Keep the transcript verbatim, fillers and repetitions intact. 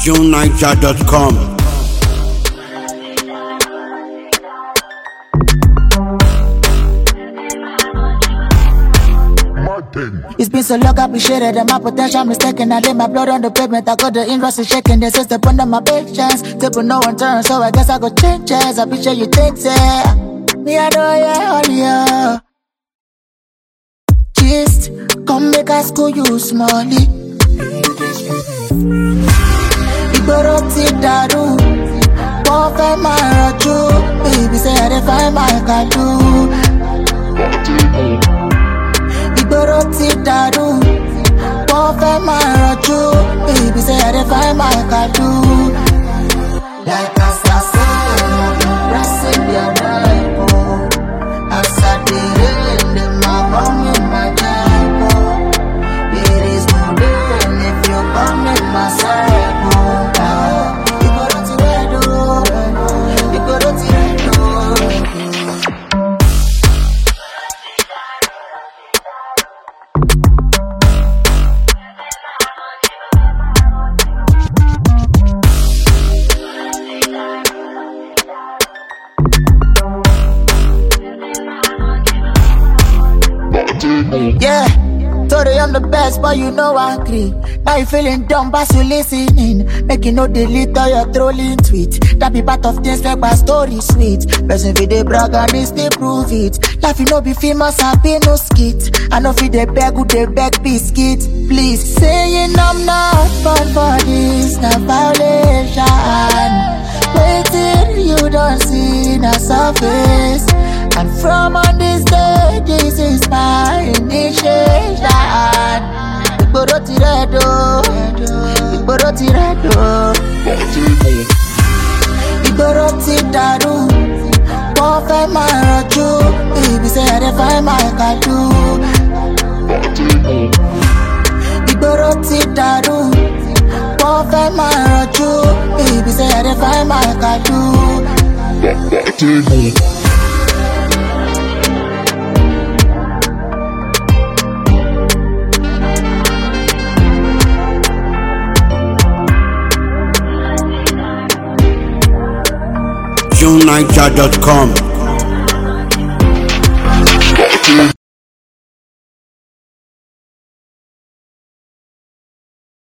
June Niger dot com. It's been so long, I appreciated that my potential mistaken. I lay my blood on the pavement, I got the interest shaking. They say step under my patience, table no one turn, so I guess I go changes. I appreciate you things, yeah. Me, I know, yeah, all yeah. Just come make us school you smallie. Igboro daru, won't find my roju. Baby say I dey find my kadu. Igboro daru, won't find my roju. Baby say I dey find my kadu. Like as I say, pressing their rifle. As I did in the mama in my temple. It is no pain if you come in my circle. Igboro ti redo, Igboro ti redo. Yeah, sorry I'm the best, but you know I agree. Now you feeling dumb, but you listening. Make you know delete all your trolling tweet. That be part of things like my story sweet. Person for the brag and they still prove it. Life you know be famous, I be no skit. I know for the beg who they beg biscuit. Please saying I'm not fun for this, not violation. Waiting you don't see the surface. And from on this day, this is my initiation. Igboro ti redo, Igboro ti redo. Igboro ti daru, won't find my roju. Baby say I dey find my kadu. Igboro ti daru, won't find my roju. Baby say I dey find my kadu. June Niger dot com.